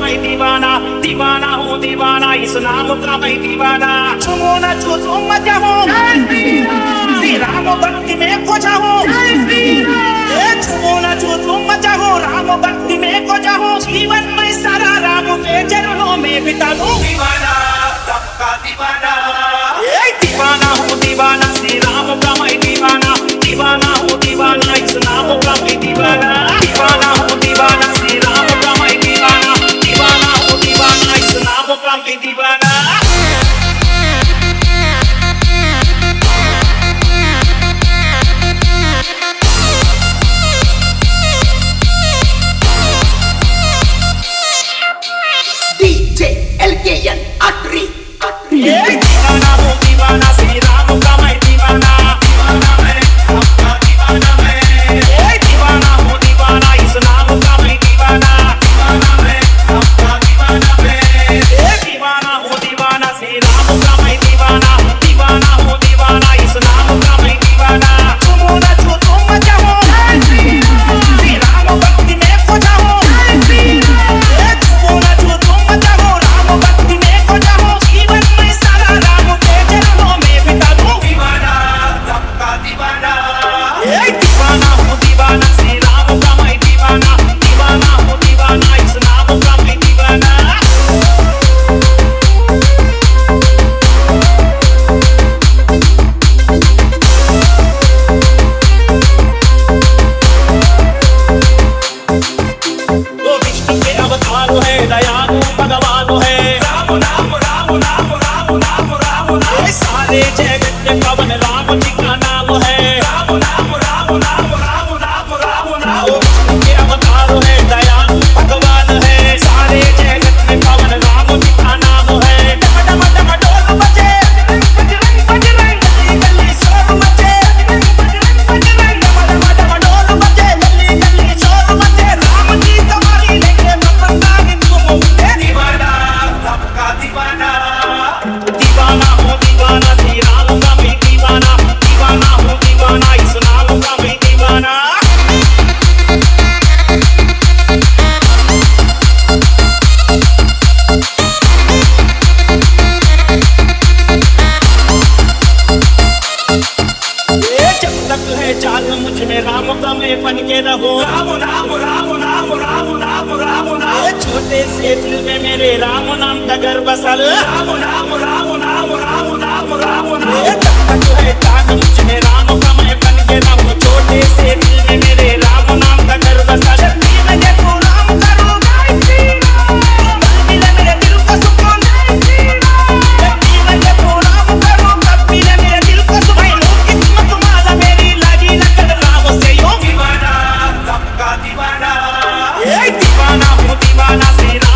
मैं दीवाना, दीवाना हूँ दीवाना इस नाम का मैं दीवाना। चुमो न चूचू मजा हूँ, श्री राम भक्ति में खो जाऊँ। चुमो न चूचू मजा हूँ, राम भक्ति में खो जाऊँ। जीवन में सारा राम के चरणों में बिता दूं। दीवाना सबका दीवाना, दीवाना हूँ दीवाना श्री राम का मैं दीवाना। दीवाना हूँ दीवाना इस नाम का मैं दीवाना। दीवाना हूँ दीवाना श्री राम का मैं दीवाना। दीवाना हूँ दीवाना इस नाम का मैं दीवाना। DJ LKN Atri दीवाना हूँ दीवाना श्री राम का मैं दीवाना। दीवाना मैं आपका दीवाना मैं। दीवाना हूँ दीवाना इस नाम का मैं दीवाना। दीवाना मैं आपका दीवाना मैं। दीवाना हूँ दीवाना श्री राम का मैं दीवाना। दीवाना हूँ दीवाना इस नाम का मैं दीवाना। चुमो न चूचू मजा हूँ, श्री राम भक्ति में खो जाऊँ। चुमो न चूचू मजा हूँ, राम भक्ति में खो जाऊँ। जीवन में सारा राम के चरणों में बिता दूं। दीवाना सबका दीवाना, दीवाना हूँ दीवाना श्री राम का मैं दीवाना। दीवाना हूँ दीवाना इस नाम का मैं दीवाना। वो विष्णु के अवतार है, दयालु भगवान है। राम नाम राम नाम राम नाम राम नाम। सारे जगत के पवन राम जी का नाम है। राम नाम राम नाम राम नाम राम नाम। वो विष्णु के अवतार है, दयालु भगवान है। सारे जगत में पवन राम जी का नाम है। डम डम डम ढोल बजे, बजरंग बजरंग गली गली शोर मचे। बजरंग बजरंग डम डम ढोल बजे, गली गली शोर मचे। राम की सवारी लेके मपंगा हिंदू बोलते। दीवाना सबका दीवाना, दीवाना हूँ दीवाना श्री राम का मैं दीवाना। दीवाना हूँ दीवाना इस नाम का मैं दीवाना। जब तक है चाल मुझ में राम का मैं बन के रहूं। राम नाम राम नाम राम नाम राम नाम। छोटे से दिल में मेरे राम नाम का घर बसल। राम नाम राम नाम राम नाम राम नाम। जब तक है चाल मुझ में राम का मैं बन के रहूं। छोटे से दिल में मेरे राम नाम का घर बसल। जब भी मैं देखूं राम करूं जय श्री राम, मिले मेरे दिल को सुकून जय श्री राम। जब भी मैं देखूं राम करूं तब मिले मेरे दिल को सुकून। किस्मत वाला मेरी लगी लगन राम से यूं। दीवाना सबका दीवाना, दीवाना हूँ दीवाना श्री राम